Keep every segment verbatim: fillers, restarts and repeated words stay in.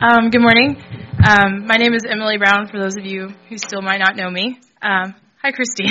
Um, good morning. Um, my name is Emily Brown, for those of you who still might not know me. Um, hi, Christy.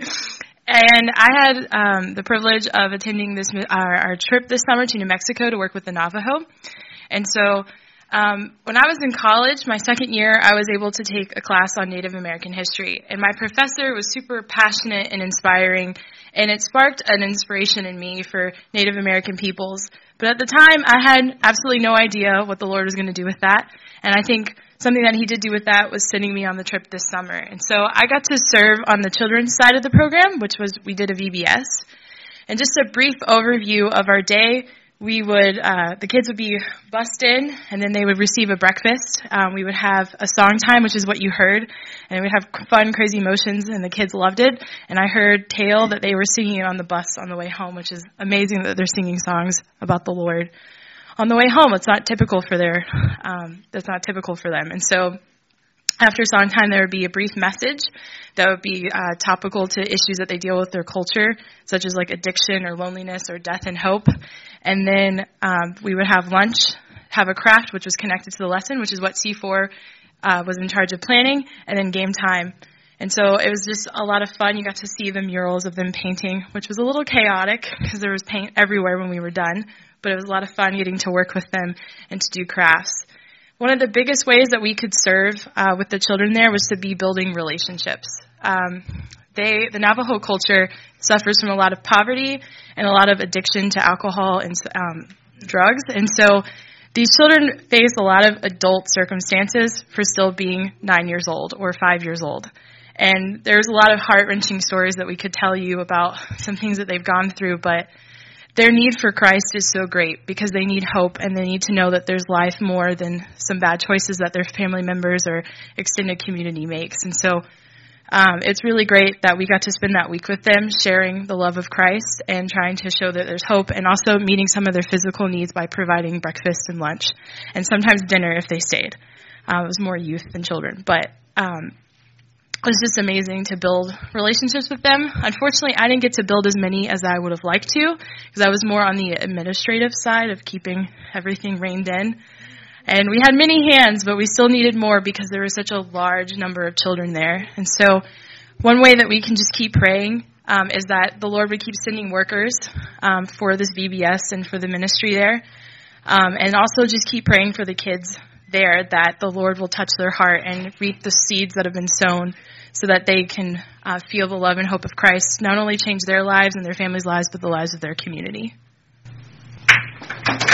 And I had um, the privilege of attending this our, our trip this summer to New Mexico to work with the Navajo. And so um, when I was in college, my second year, I was able to take a class on Native American history. And my professor was super passionate and inspiring, and it sparked an inspiration in me for Native American peoples. But at the time, I had absolutely no idea what the Lord was going to do with that. And I think something that he did do with that was sending me on the trip this summer. And so I got to serve on the children's side of the program, which was we did a V B S. And just a brief overview of our day, we would, uh, the kids would be bussed in, and then they would receive a breakfast. Um, we would have a song time, which is what you heard, and we'd have fun, crazy motions, and the kids loved it. And I heard Tale that they were singing it on the bus on the way home, which is amazing that they're singing songs about the Lord on the way home. It's not typical for their, um, that's not typical for them. And so after song time, there would be a brief message that would be uh, topical to issues that they deal with their culture, such as like addiction or loneliness or death and hope. And then um, we would have lunch, have a craft, which was connected to the lesson, which is what C four uh, was in charge of planning, and then game time. And so it was just a lot of fun. You got to see the murals of them painting, which was a little chaotic because there was paint everywhere when we were done. But it was a lot of fun getting to work with them and to do crafts. One of the biggest ways that we could serve uh, with the children there was to be building relationships. Um, they, the Navajo culture suffers from a lot of poverty and a lot of addiction to alcohol and um, drugs. And so these children face a lot of adult circumstances for still being nine years old or five years old. And there's a lot of heart-wrenching stories that we could tell you about some things that they've gone through, but their need for Christ is so great because they need hope and they need to know that there's life more than some bad choices that their family members or extended community makes. And so um, it's really great that we got to spend that week with them, sharing the love of Christ and trying to show that there's hope, and also meeting some of their physical needs by providing breakfast and lunch, and sometimes dinner if they stayed. Uh, it was more youth than children, but um, it was just amazing to build relationships with them. Unfortunately, I didn't get to build as many as I would have liked to because I was more on the administrative side of keeping everything reined in. And we had many hands, but we still needed more because there was such a large number of children there. And so one way that we can just keep praying um, is that the Lord would keep sending workers um, for this V B S and for the ministry there. Um, and also just keep praying for the kids there, that the Lord will touch their heart and reap the seeds that have been sown so that they can uh, feel the love and hope of Christ, not only change their lives and their families' lives, but the lives of their community.